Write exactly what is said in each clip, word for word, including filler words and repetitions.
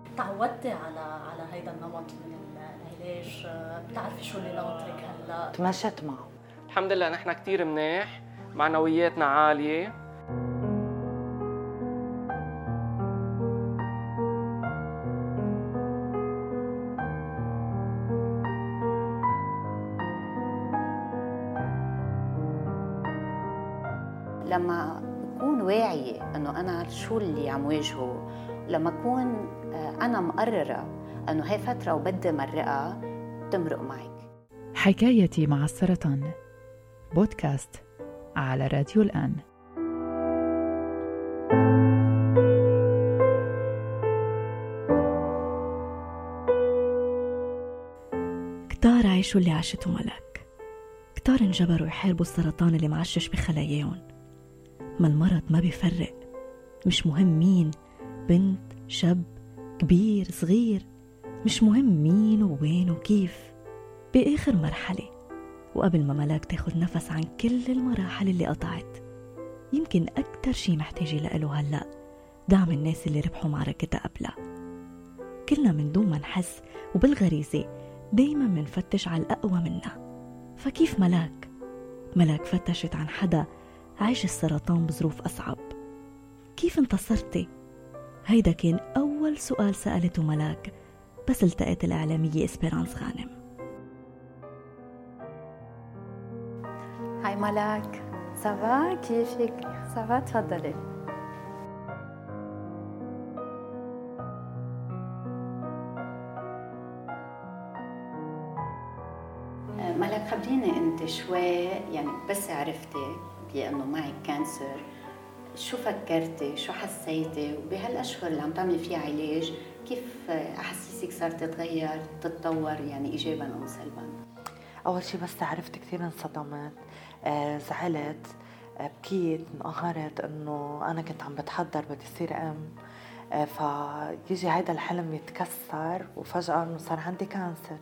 تعودتي على على هيدا النمط من العلاج؟ بتعرفي شو اللي ناطرك هلا؟ تمشت معه الحمد لله نحن كتير منيح، معنوياتنا عالية. لما أكون واعية أنه أنا شو اللي عم واجهه، لما أكون أنا مقررة أنه هاي فترة وبدي مرقها، تمرق معك. حكايتي مع السرطان، بودكاست على راديو الآن. كتار عاشوا اللي عاشته ملك، كتار انجبروا يحاربوا السرطان اللي معشش بخلاياهم. ما المرض ما بيفرق، مش مهم مين، بنت، شاب، كبير، صغير، مش مهم مين ووين وكيف. بآخر مرحلة وقبل ما ملاك تاخد نفس عن كل المراحل اللي قطعت، يمكن أكتر شي محتاجة لقله هلأ دعم الناس اللي ربحوا معركتها قبلها. كلنا من دون ما نحس وبالغريزة دايما منفتش على الأقوى منا. فكيف ملاك؟ ملاك فتشت عن حدا عايش السرطان بظروف أصعب. كيف انتصرتي؟ هيدا كان أول سؤال سألته ملاك بس التقت الإعلامية إسبيرانس غانم. هاي ملاك، سافا كيفك؟ سافا، تفضلي. ملاك، خبريني انت شوي، يعني بس عرفتي بأنه معك كانسر، شو فكرتي، شو حسيتي، وبهالأشهر اللي عم تعملي فيها علاج كيف أحاسيسك صارت تتغير تتطور، يعني إيجاباً أو سلباً؟ أول شي بس عرفت كتير انصدمت، آه زعلت، آه بكيت، انقهرت إنه أنا كنت عم بتحضر بدي صير أم، آه فيجي هيدا الحلم يتكسر وفجأة إنه صار عندي كانسر.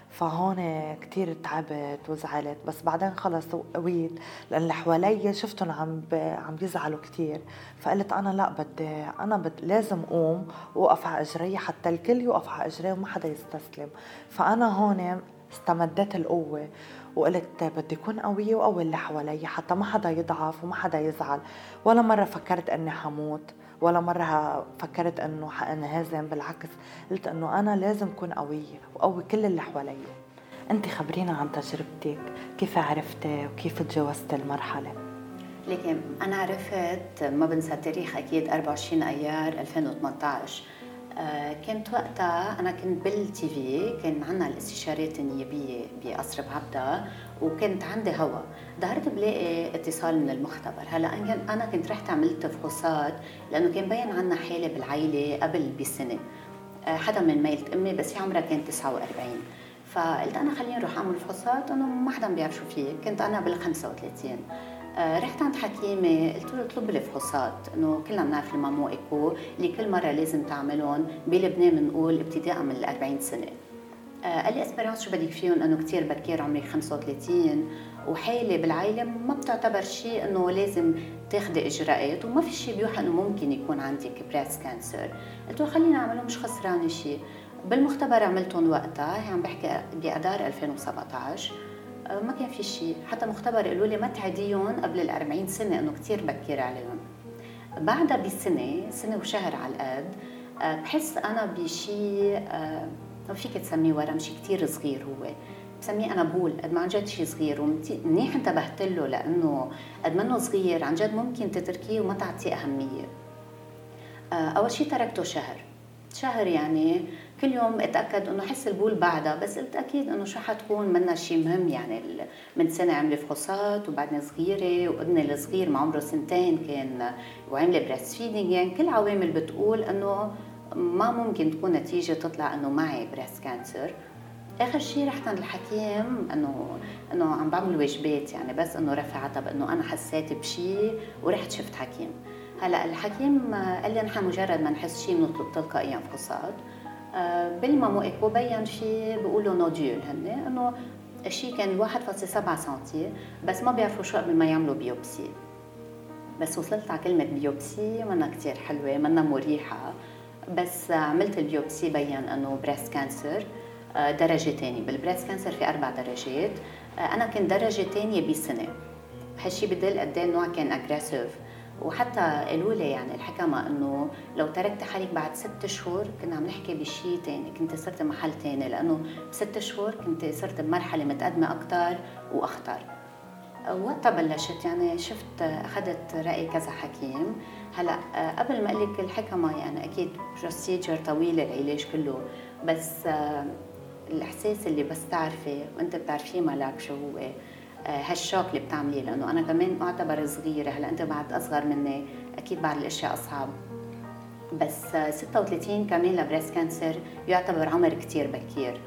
فهون كتير تعبت وزعلت، بس بعدين خلص قويت لأن اللي حوالي شفتهم عم عم بيزعلوا كتير. فقلت أنا لا، بدي أنا بدي لازم أقوم وأقف على أجري حتى الكل يقف على أجري وما حدا يستسلم. فأنا هون استمدت القوة وقلت بدي أكون قوية وقوي اللي حوالي حتى ما حدا يضعف وما حدا يزعل. ولا مرة فكرت أني حموت، ولا مرة فكرت أنه حأنهزم، بالعكس قلت أنه أنا لازم أكون قوية وقوي كل اللي حوالي. أنت خبرينا عن تجربتك، كيف عرفتي وكيف تجاوزتي المرحلة؟ لكن أنا عرفت، ما بنسى التاريخ أكيد، أربعة وعشرين أيار ألفين وثمانية عشر. آه كنت وقتها أنا كنت بالتي في، كان عنا الاستشارات النيابية بقصر بعبدة، وكنت عندي هوا. ظهرت بلاقي اتصال من المختبر. هلا أنا كنت رحت عملت فحوصات لأنه كان بين عنا حالة بالعائلة قبل بسنة، آه حدا من ميلة أمي بس هي عمرها كانت تسعة وأربعين. فقلت أنا خليني أروح أعمل فحوصات، أنه ما حدا بيعرف شو فيه. كنت أنا بالخمسة وثلاثين. آه رحت عند حكيمة، قلت له اطلب لي فحوصات، انه كلنا بنعرف المامو ايكو اللي كل مره لازم تعملهم بلبنان، بنقول ابتداء من الأربعين سنه. آه قال لي اسبيرانس شو بدك فيهم، انه كتير بكير، عمري خمسة وثلاثين وحالة بالعائله ما بتعتبر شيء انه لازم تاخدي اجراءات، وما في شيء بيوحى انه ممكن يكون عندك بريست كانسر. قلت له خلينا اعملهم، مش خسرانه شيء. بالمختبر عملتهم وقتها، هي عم بحكي بأذار ألفين وسبعة عشر. ما كان في شيء، حتى مختبر قالوا لي ما تعديهم قبل الأربعين سنة، إنه كتير بكير عليهم. بعدها بسنة سنة وشهر على القد، بحس أنا بشيء فيك تسميه ورم، شيء كتير صغير، هو بسميه أنا بول، قد ما عن جد شيء صغير ومنيح انتبهت له، لأنه قد ما إنه صغير عن جد ممكن تتركيه وما تعطيه أهمية. أول شيء تركته شهر شهر يعني كل يوم اتاكد انه حس البول بعدها، بس قلت اكيد انه شو حتكون منا شيء مهم، يعني من سنه عملي فحوصات وبعدني صغيره، وابني الصغير ما عمره سنتين كان وعملي بريست فيدينج، يعني كل عوامل بتقول انه ما ممكن تكون نتيجه تطلع انه معي بريست كانسر. اخر شيء رحت عند الحكيم انه انه عم بعمل واجبات، يعني بس انه رفعتها بانه انا حسيت بشيء ورحت شفت حكيم. هلا الحكيم قال لي نحن مجرد ما نحس شيء بنطلب تلقائيا فحوصات. بالمامو ايكو بين في بيقولوا نوديول، هن انه الشيء كان واحد فاصلة سبعة سنتي، بس ما بيعرفوا شو قبل ما يعملوا بيوبسي. بس وصلت على كلمه بيوبسي منا كتير حلوه، منا مريحه. بس عملت البيوبسي بين انه بريست كانسر درجه ثانيه. بالبريست كانسر في اربع درجات، انا كنت درجه ثانيه بسنه. هالشي بدل قد ايه النوع كان اجريسيف. وحتى قالوا لي يعني الحكمه انه لو تركت حالك بعد ست شهور كنا عم نحكي بشيء ثاني، كنت صرت محل ثاني، لانه بست شهور كنت صرت بمرحله متقدمه اكثر واخطر. وقتها بلشت يعني شفت اخذت راي كذا حكيم. هلا قبل ما اقول لك الحكمه يعني اكيد بروسيجر طويل العلاج كله، بس الاحساس اللي بس تعرفي وانت بتعرفيه مالك شو هو هالشوك اللي بتعمليه، لانه انا كمان اعتبر صغيره. هلا انت بعد اصغر مني اكيد بعد الاشياء اصعب، بس ستة وثلاثين كمان لبريست كانسر يعتبر عمر كتير بكير.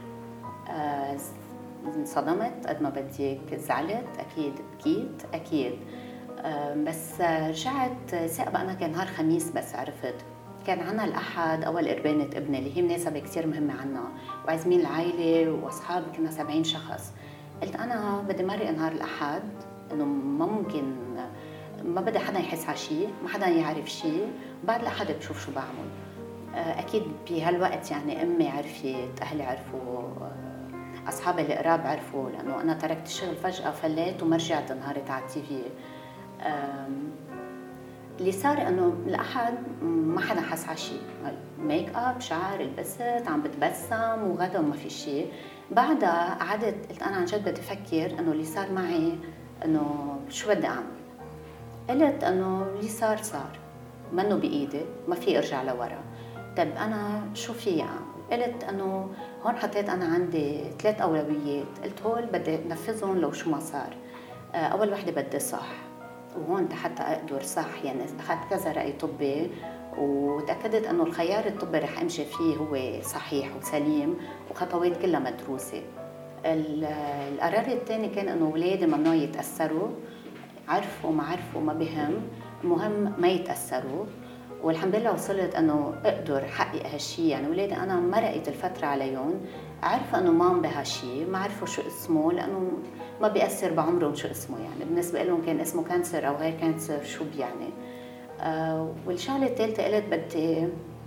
انصدمت قد ما بدك، زعلت اكيد، بكيت اكيد، بس رجعت سابقا. انا كان نهار خميس بس عرفت، كان عنا الأحد أول إربانة ابني اللي هي مناسبة كتير مهمة عنا، وعازمين العائلة وأصحاب، كنا سبعين شخص. قلت أنا بدي مرق نهار الأحد، إنه ما ممكن ما بدي حدا يحس على شيء، ما حدا يعرف شيء، بعد الأحد بشوف شو بعمل. أكيد بهالوقت يعني أمي عرفت، أهلي عرفوا، أصحابي القراب عرفوا، لأنه أنا تركت الشغل فجأة، فليت وما رجعت انهارت على التي في. اللي صار انه الاحد ما حدا حس على شيء، ميك اب، شعر، لبست، عم بتبسم وغدا وما في شيء. بعدها قعدت قلت انا عن جد بدي افكر انه اللي صار معي انه شو بدي اعمل. قلت انه اللي صار صار، منه بايدي، ما في ارجع لورا. طب انا شو في اعمل؟ قلت انه هون حطيت انا عندي ثلاث اولويات، قلت هول بدي انفذهم لو شو ما صار. اول وحده بدي صح، وهون حتى اقدر صح يعني اخذت كذا راي طبي وتاكدت انه الخيار الطبي رح امشي فيه هو صحيح وسليم وخطوات كلها مدروسه. القرار الثاني كان انه اولادي ممنوع يتاثروا، عرفوا ما عرفوا ما بهم، المهم ما يتاثروا. والحمد لله وصلت انه اقدر حقق هالشيء. يعني اولادي انا مرقت الفتره عليهم، عرفوا انه مام بهالشيء، ما عرفوا شو اسمه لانه ما بيأثر بعمرهم شو اسمه، يعني بالنسبه لهم كان اسمه كانسر او غير كانسر شو بيعني. آه والشغله الثالثه قلت بدي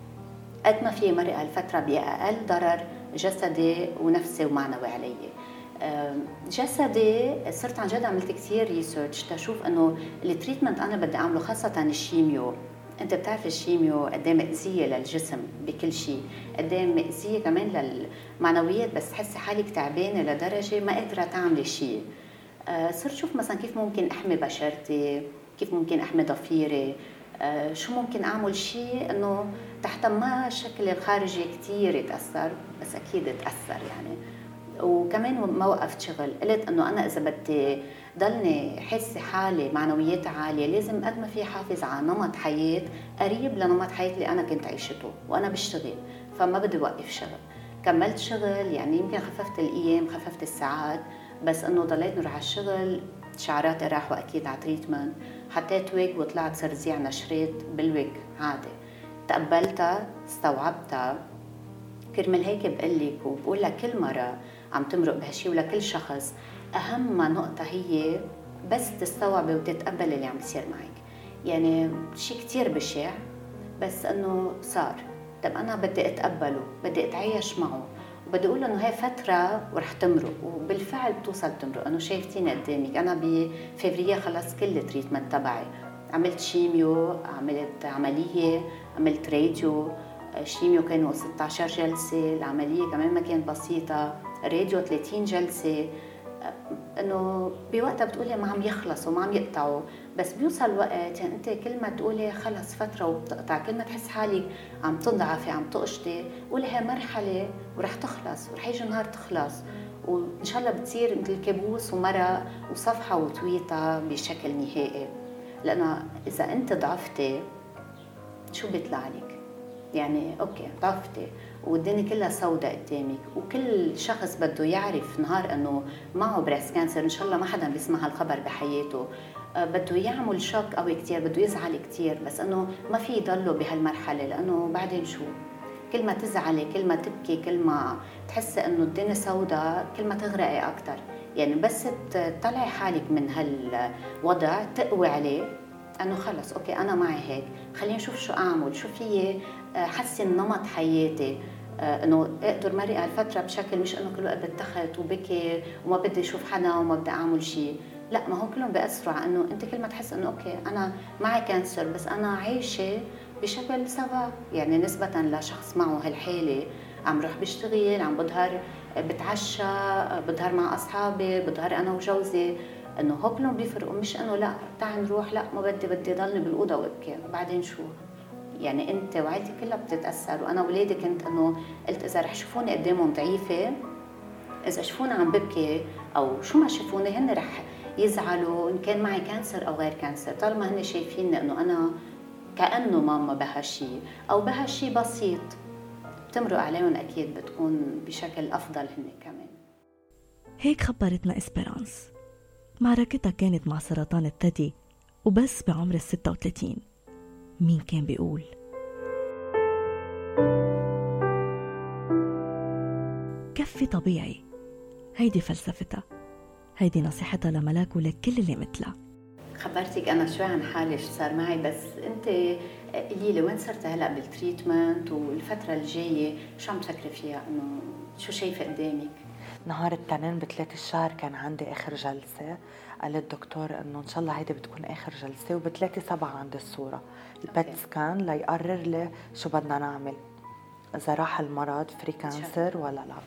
قد ما في مرق هالفتره باقل ضرر جسدي ونفسي ومعنوي علي. آه جسدي صرت عن جد عملت كثير ريسيرش تشوف انه التريتمنت انا بدي اعمله، خاصه الشيميو. انت بتعرف الشيميو قد ايه مأذيه للجسم بكل شيء، قد ايه مأذيه كمان للمعنويات، بس تحسي حالك تعبانه لدرجه ما قادره تعملي شيء. آه صرت شوف مثلا كيف ممكن احمي بشرتي، كيف ممكن احمي ضفيري، آه شو ممكن اعمل شيء انه تحت ما الشكل الخارجي كثير يتاثر، بس اكيد تاثر يعني. وكمان ما وقفت شغل، قلت انه انا اذا بدي ضلني حاسه حالي معنوياتي عاليه لازم قد ما في حافظ على نمط حياه قريب لنمط حياه اللي انا كنت عيشته وانا بشتغل، فما بدي وقف شغل. كملت شغل، يعني يمكن خففت الايام، خففت الساعات، بس انه ضليت نروح على الشغل. شعراتي راحوا اكيد على تريتمنت، حطيت ويج وطلعت صار زيع نشرات بالويج عادي. تقبلتها، استوعبتها. كرمال هيك بقول لك وبقول لكل مره عم تمرق بهالشيء ولكل شخص، اهم نقطه هي بس تستوعبي وتتقبلي اللي عم يصير معك. يعني شيء كتير بشع بس انه صار. طب انا بدي اتقبله، بدي اتعايش معه، وبدي اقول انه هي فتره ورح تمرق، وبالفعل بتوصل تمرق. انه شايفتيني قدامك، انا بفبراير خلصت كل التريتمنت تبعي، عملت شيميو، عملت عمليه، عملت راديو. الشيميو كانوا ستة عشر جلسه، العمليه كمان ما كانت بسيطه، راديو ثلاثين جلسه. انه بوقتها بتقولي ما عم يخلصوا ما عم يقطعوا، بس بيوصل وقت يعني انت كل ما تقولي خلص فتره وبتقطع، كل ما تحس حالك عم تضعفي عم تقشطي، قولي هي مرحله ورح تخلص، ورح يجي نهار تخلص، وان شاء الله بتصير مثل كابوس ومرق وصفحه وتويته بشكل نهائي. لانه اذا انت ضعفتي شو بيطلع لك؟ يعني اوكي ضعفتي والدنيا كلها سوداء قدامك، وكل شخص بده يعرف نهار انه معه بريست كانسر، ان شاء الله ما حدا بيسمع هالخبر بحياته، بده يعمل شوك قوي كتير، بده يزعل كتير، بس انه ما في يضله بهالمرحله. لانه بعدين شو، كل ما تزعلي، كل ما تبكي، كل ما تحسي انه الدنيا سوداء، كل ما تغرقي اكثر. يعني بس تطلعي حالك من هالوضع، تقوي عليه، انه خلص اوكي انا معي هيك، خليني اشوف شو اعمل، شو فيي حسن نمط حياتي، انه اقدر مرق هالفتره بشكل مش انه كل وقت بتخت وبكي وما بدي اشوف حدا وما بدي اعمل شيء. لا، ما هو كلهم بيأثروا على انه انت كل ما تحس انه اوكي انا معي كانسر بس انا عايشه بشكل سوا، يعني نسبه لشخص معه هالحاله عم روح بشتغل، عم بظهر بتعشى، بظهر مع اصحابي، بظهر انا وجوزي، انه هو كلهم بيفرقوا، مش انه لا تعال نروح، لا ما بدي بدي ضلني بالاوضه وابكي وبعدين شو. يعني انت وعيلتي كلها بتتاثر، وانا اولادي كنت انه قلت اذا رح يشوفوني قدامهم ضعيفه، اذا شافوني عم ببكي او شو ما شافوني هن رح يزعلوا ان كان معي كانسر او غير كانسر، طالما هن شايفيني انه انا كانه ماما بها شيء او بها شيء بسيط، بتمرق عليهم اكيد بتكون بشكل افضل هن كمان. هيك خبرتنا إسبيرانس. معركتها كانت مع سرطان الثدي وبس بعمر الستة وثلاثين. مين كان بيقول؟ كفي طبيعي، هيدي فلسفتها، هيدي نصيحتها لملاك ولكل اللي مثلها. خبرتك انا شوي عن حالي شو صار معي، بس انت قولي لي وين صرت هلا بالتريتمنت والفتره الجايه شو عم تفكري فيها، انه شو شايفه قدامك؟ نهار التنين بثلاث الشهر كان عندي آخر جلسة، قال الدكتور إنه إن شاء الله هيدي بتكون آخر جلسة، وبثلاثة سبعة عندي الصورة البت سكان ليقرر لي شو بدنا نعمل، إذا راح المرض فري كانسر ولا لا.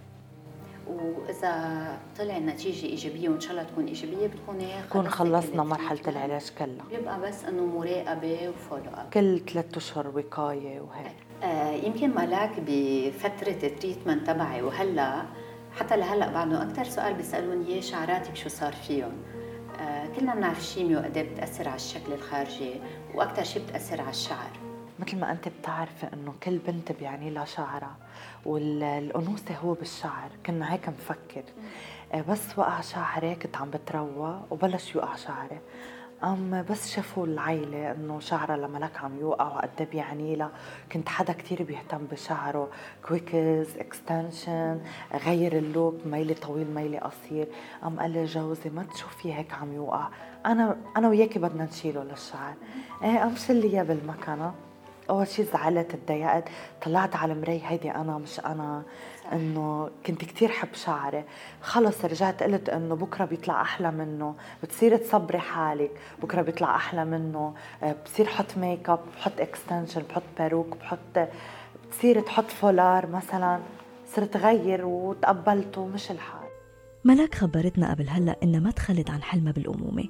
وإذا طلع النتيجة إيجابية وإن شاء الله تكون إيجابية بتكوني بكون خلصنا مرحلة العلاج كلها، بيبقى بس إنه مراقبة وفولو أب كل ثلاثة أشهر وقاية وهيك. آه يمكن ملاك بفترة التريتمنت تبعي وهلا حتى لهلا بعده أكثر سؤال بيسألوني إياه شعراتك شو صار فيهم. آه كلنا بنعرف الشيميو قد ايه بتأثر على الشكل الخارجي وأكثر شيء بتأثر على الشعر. مثل ما أنت بتعرفي إنه كل بنت بيعني لها شعرها، والأنوثة هو بالشعر، كنا هيك نفكر. بس وقع شعري كنت عم بتروى وبلش يوقع شعري، أم بس شافوا العيلة إنه شعرها لملاك عم يوقع وقد بيعني لها، كنت حدا كتير بيهتم بشعره، كويكز اكستنشن، غير اللوك، ميلي طويل ميلي قصير. أم قال لي جوزي ما تشوفي هيك عم يوقع، أنا أنا وياكي بدنا نشيله للشعر. إيه أم شلي إياه بالمكنة. أول شي زعلت اتضايقت، طلعت على المراية هيدي أنا مش أنا، إنه كنت كتير حب شعري. خلص رجعت قلت إنه بكرة بيطلع أحلى منه، بتصير تصبري حالك، بكرة بيطلع أحلى منه، بصير حط ميك اب، بحط اكستنشن، بحط باروك، بحط بتصير تحط فولار مثلا. صرت غير وتقبلته مش الحال. ملاك خبرتنا قبل هلأ إنها ما تخلت عن حلمها بالأمومة،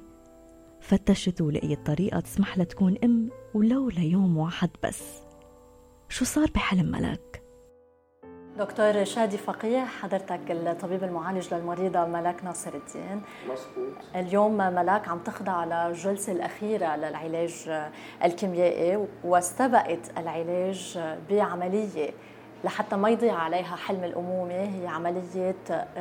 فتشت ولقيت طريقة تسمح لها تكون أم ولو ليوم واحد بس. شو صار بحلم ملاك؟ دكتور شادي فقيه، حضرتك الطبيب المعالج للمريضة ملاك ناصر الدين. مظبوط. اليوم ملاك عم تخضع للجلسة الأخيرة للعلاج الكيميائي، واستبقت العلاج بعملية لحتى ما يضيع عليها حلم الأمومة، هي عملية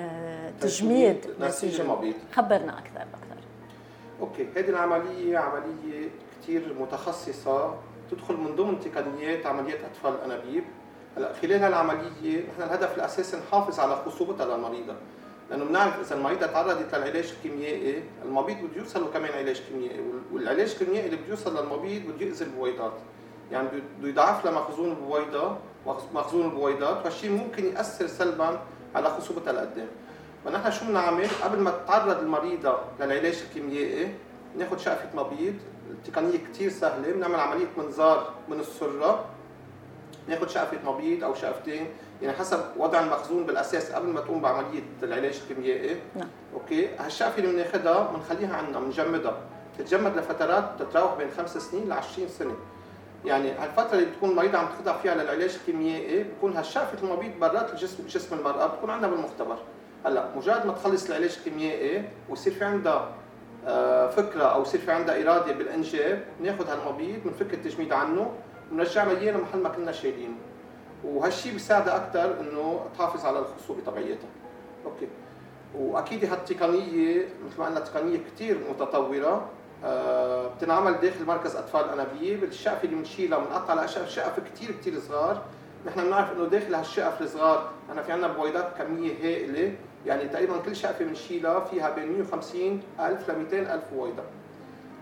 تجميد نسيج المبيض. خبرنا أكثر دكتور. اوكي، هذه العملية عملية كتير متخصصة تدخل من ضمن تقنيات عمليات أطفال الأنابيب. هلا خلال هالعملية نحن الهدف الأساسي نحافظ على خصوبتها للمريضة، لأنه بنعرف إذا المريضة تعرضت للعلاج الكيميائي المبيض بده يوصل له كمان علاج كيميائي، والعلاج الكيميائي اللي بده يوصل للمبيض بده يأذي البويضات، يعني بده يضعف لها مخزون البويضة مخزون البويضات، وهالشيء ممكن يأثر سلبا على خصوبتها لقدام. فنحن شو بنعمل قبل ما تتعرض المريضة للعلاج الكيميائي؟ ناخذ شقفة مبيض، التقنية كتير سهلة، بنعمل عملية منظار من السرة، ناخذ شقفة مبيض أو شقفتين، يعني حسب وضع المخزون بالأساس قبل ما تقوم بعملية العلاج الكيميائي. نعم. أوكي، هالشقفة اللي بناخذها بنخليها عندنا، بنجمدها، تتجمد لفترات تتراوح بين خمس سنين لعشرين سنة. يعني هالفترة اللي بتكون المريضة عم تخضع فيها للعلاج الكيميائي بكون هالشقفة المبيض برات الجسم جسم المرأة، بتكون عندنا بالمختبر. هلا مجرد ما تخلص العلاج الكيميائي ويصير في عندها فكرة أو يصير في عندها إرادة بالإنجاب، ناخذ هالمبيض بنفك التجميد عنه ونرجع له إياه محل ما كنا شايلينه، وهالشيء بيساعدها أكثر إنه تحافظ على الخصوبة تبعيتها. أوكي، وأكيد هالتقنية مثل ما قلنا تقنية كثير متطورة، آه بتنعمل داخل مركز أطفال الأنابيب. الشقفة اللي بنشيلها بنقطع على شقف كثير كثير صغار. نحن بنعرف إنه داخل هالشقف الصغار أنا في عندنا بويضات كمية هائلة، يعني تقريبا كل شقفة بنشيلها فيها بين مئة وخمسين ألف ل مئتين ألف بويضة.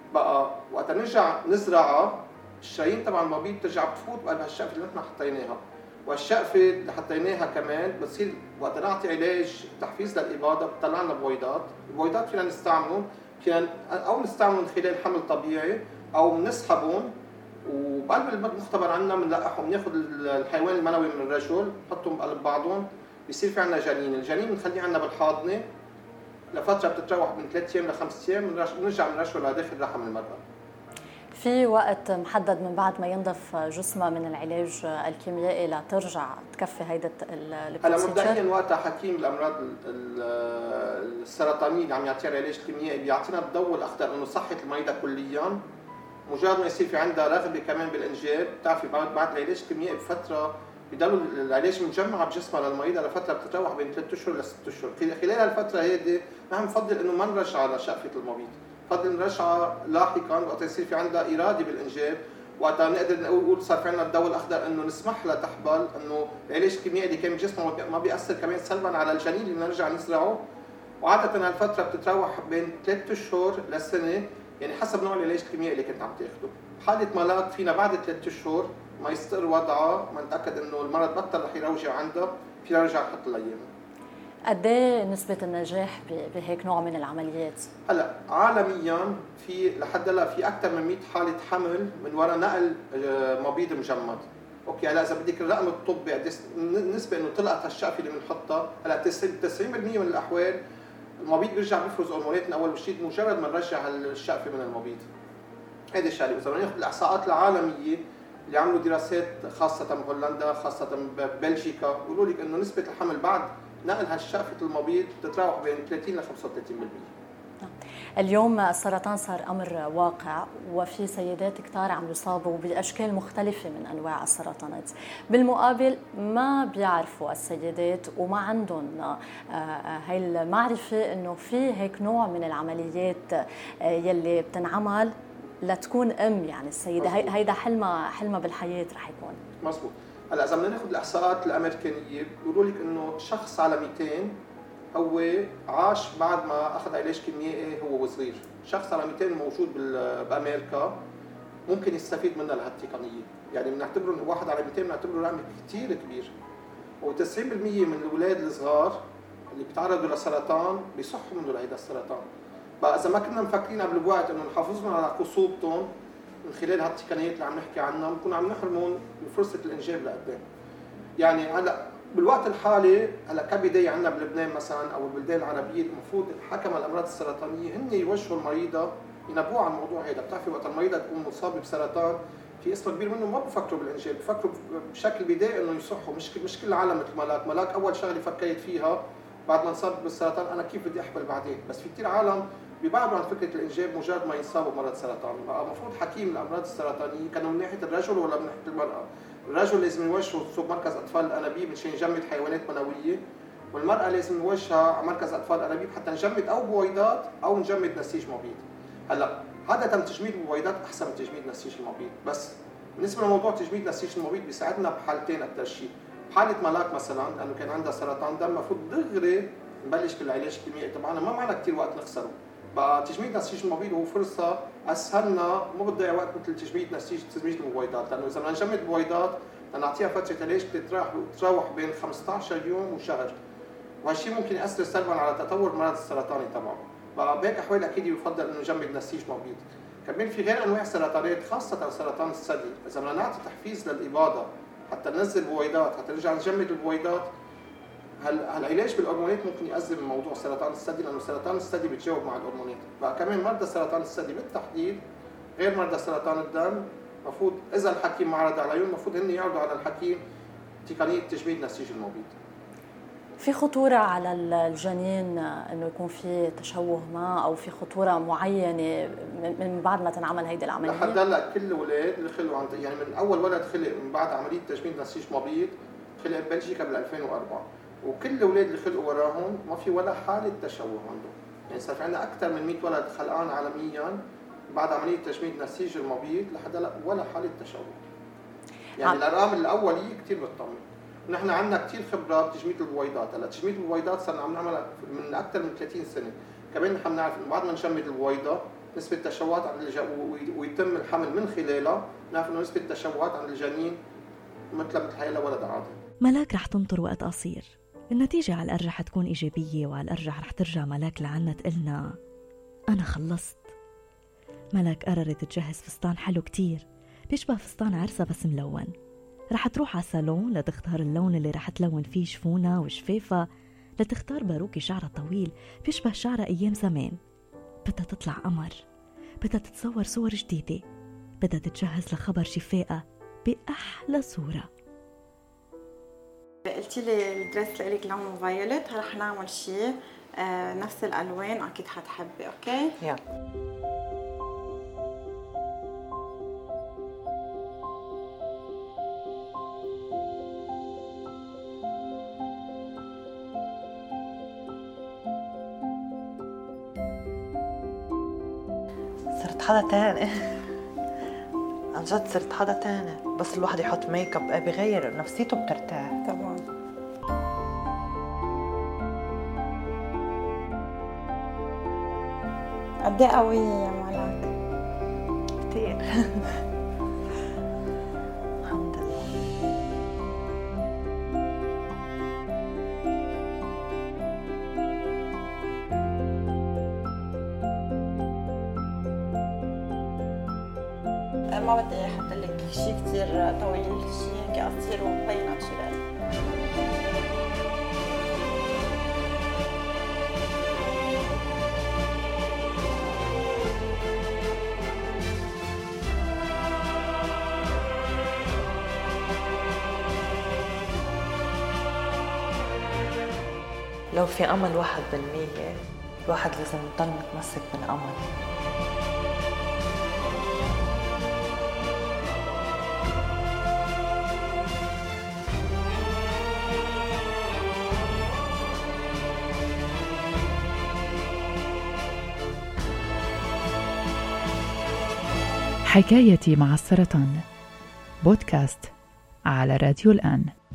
بقى وقت نرجع نزرعها الشرايين تبع المبيض بترجع بتفوت بقلب هالشقفه اللي نحن حطيناها، والشقفه اللي حطيناها كمان بتصير وقت نعطي علاج تحفيز للاباضه بتطلع لنا بويضات. البويضات فينا نستعملهم فينا او نستعملهم من خلال حمل طبيعي او بنسحبهم وبقلب المختبر عندنا بنلقحهم، بناخذ الحيوان المنوي من الرجل نحطهم بقلب بعضهم بيصير في عندنا جنين، الجنين بنخليه عندنا بالحاضنه لفتره بتتراوح من ثلاث ايام لخمس ايام بنرجع بنرشه لداخل رحم المراه. في وقت محدد من بعد ما ينضف جسمها من العلاج الكيميائي لترجع تكفي هيدا هلا مبدئيا وقتها حكيم الامراض السرطانيه اللي عم يعطيها العلاج الكيميائي بيعطينا الضوء الاخضر انه صحه المريضه كليا، مجرد ما يصير في عندها رغبه كمان بالانجاب. بتعرفي بعد بعد العلاج الكيميائي بفتره بضل العلاج مجمع بجسمها للمريضه لفتره بتتراوح بين ثلاث اشهر لست اشهر. خلال هالفتره هيدي نحن بنفضل انه ما نرجعها لشقفه المبيض، بفضل نرجعها لاحقا وقت يصير في عندها اراده بالانجاب، وقتها نقدر نقول صار في عندنا الضوء الاخضر انه نسمح لها تحبل، انه العلاج الكيميائي اللي كان بجسمها ما بياثر كمان سلبا على الجنين اللي بنرجع نزرعه. وعاده هالفتره بتتراوح بين ثلاث اشهر لسنه، يعني حسب نوع العلاج الكيميائي اللي كنت عم تاخده. بحاله ملاك فينا بعد ثلاث اشهر ما يستقر وضعها، ما نتاكد انه المرض بطل رح يروجع عندها، فينا نرجع نحط لها اياها. قد ايه نسبة النجاح بهيك نوع من العمليات؟ هلا عالميا في لحد هلا في اكثر من مئة حالة حمل من وراء نقل مبيض مجمد. اوكي هلا اذا بدك الرقم الطبي قد النسبة انه طلعت هالشقفة اللي بنحطها، هلا تسعين بالمئة من الاحوال المبيض بيرجع بيفرز هرمونات من اول وجديد مجرد ما نرجع هالشقفة من المبيض. هيدي الشغله. واذا بدنا ناخذ الاحصاءات العالمية اللي عملوا دراسات خاصة بهولندا خاصة ببلجيكا بيقولوا لك انه نسبة الحمل بعد نقل هالشقفة المبيض بتتراوح بين ثلاثين إلى خمسة وثلاثين بالمئة. اليوم السرطان صار أمر واقع، وفي سيدات كتار عم يصابوا بأشكال مختلفة من أنواع السرطانات. بالمقابل ما بيعرفوا السيدات وما عندهم هاي المعرفة إنه في هيك نوع من العمليات يلي بتنعمل لتكون أم، يعني السيدة هيدا حلمها حلمها بالحياة رح يكون. مزبوط. هلا إذا بدنا ناخذ الإحصاءات الأمريكانية بيقولوا لك إنه شخص على مئتين هو عاش بعد ما أخذ علاج كيميائي هو وصغير، شخص على مئتين موجود بأمريكا ممكن يستفيد منها لهالتقنية، يعني بنعتبره إنه واحد على مئتين بنعتبره رقم كثير كبير، وتسعين بالمئة من الأولاد الصغار اللي بيتعرضوا لسرطان بيصحوا منه لهيدا السرطان. بقى إذا ما كنا مفكرين قبل بوقت إنه نحافظهم على خصوبتهم من خلال هالتقنيات اللي عم نحكي عنها بنكون عم نحرمهم من فرصة الإنجاب لقدام. يعني هلا بالوقت الحالي هلا كبداية عندنا بلبنان مثلا أو البلدان العربية المفروض حكم الأمراض السرطانية هن يوجهوا المريضة ينبهوا على الموضوع هذا. بتعرفي وقت المريضة تكون مصابة بسرطان في قسم كبير منهم ما بفكروا بالإنجاب، بفكروا بشكل بدائي إنه يصحوا. مش مش كل العالم مثل ملاك، ملاك أول شغلة فكرت فيها بعد ما انصاب بالسرطان أنا كيف بدي أحمل بعدين، بس في كثير عالم بيبعدوا عن فكره الانجاب مجرد ما ينصابوا بمرض سرطان. المفروض حكيم الامراض السرطانيه كانوا من ناحيه الرجل ولا من ناحيه المراه؟ الرجل لازم يوجهه صوب مركز اطفال الانابيب مشان يجمد حيوانات منويه، والمراه لازم نوجهها على مركز اطفال الانابيب حتى نجمد او بويضات او نجمد نسيج مبيض. هلا هذا تم تجميد البويضات احسن من تجميد نسيج المبيض، بس بالنسبه لموضوع تجميد نسيج المبيض بيساعدنا بحالتين الترشيد. بحاله ملاك مثلا لانه كان عندها سرطان دم المفروض دغري نبلش بالعلاج الكيميائي تبعنا، ما معنا كثير وقت نخسره. بقى تجميد نسيج المبيض هو فرصه اسهلنا، مو بتضيع وقت مثل تجميد نسيج تجميد البويضات، لانه اذا بدنا نجمد البويضات نعطيها فتره علاج بتتراوح بين خمسة عشر يوم وشهر، وهالشيء ممكن ياثر سلبا على تطور المرض السرطاني تبعه. بقى بهيك احوال اكيد يفضل انه نجمد نسيج مبيض. كمان في غير انواع سرطانات خاصه سرطان الثدي، اذا بدنا نعطي تحفيز للاباضه حتى ننزل بويضات حتى نرجع نجمد البويضات، هالعلاج بالهرمونات ممكن يأزم موضوع سرطان الثدي، لانه سرطان الثدي بيتجاوب مع الهرمونات. بقى كمان مرضى سرطان الثدي بالتحديد غير مرضى سرطان الدم المفروض اذا الحكيم ما عرض عليهم المفروض هن يعرضوا على الحكيم تقنيه تجميد نسيج المبيض. في خطوره على الجنين انه يكون في تشوه ما او في خطوره معينه من بعد ما تنعمل هيدي العمليه؟ لحد هلا كل الاولاد اللي خلقوا عن يعني من اول ولد خلق من بعد عمليه تجميد نسيج مبيض خلق ببلجيكا بال ألفين وأربعة، وكل الاولاد اللي خلقوا وراهم ما في ولا حاله تشوه عندهم. يعني صار في عندنا اكثر من مئة ولد خلقان عالميا بعد عمليه تجميد نسيج المبيض لحد هلا ولا حاله تشوه. يعني الارقام الاوليه كثير بتطمن. ونحن عندنا كثير خبره بتجميد البويضات. هلا تجميد البويضات صرنا عم نعملها من اكثر من ثلاثين سنه. كمان نحن بنعرف انه بعد ما نجمد البويضه نسبة تشوهات عند الج... ويتم الحمل من خلالها، نعرف إنه نسبة تشوهات عند الجنين مثل مثل هي لولد عادي. ملاك رح تنطر وقت قصير، النتيجة على الأرجح رح تكون إيجابية، وعلى الأرجح رح ترجع ملاك لعنا تقلنا أنا خلصت. ملاك قررت تجهز فستان حلو كتير بيشبه فستان عرسة بس ملون. رح تروح على الصالون لتختار اللون اللي رح تلون فيه شفونها وشفافها، لتختار باروكي شعرها طويل بيشبه شعرها أيام زمان. بدها تطلع قمر، بدها تتصور صور جديدة، بدها تتجهز لخبر شفائها بأحلى صورة. قلتي لي الدرس لإلك لونه فايولت، رح نعمل شيء آه نفس الألوان، أكيد حتحبي. أوكي يلا. صرت حدا تاني. عن جد صرت حدا تاني، بس الواحد يحط ميك اب بغير نفسيته، بترتاح طبعا. قد ايه قوية يا ملاك؟ كتير. الحمد لله. ما بدي احط لك شيء كثير طويل، شيء هيك قصير ومبين ناتشورال. لو في امل واحد بالمية، الواحد لازم يضل متمسك بالامل. حكايتي مع السرطان، بودكاست على راديو الآن.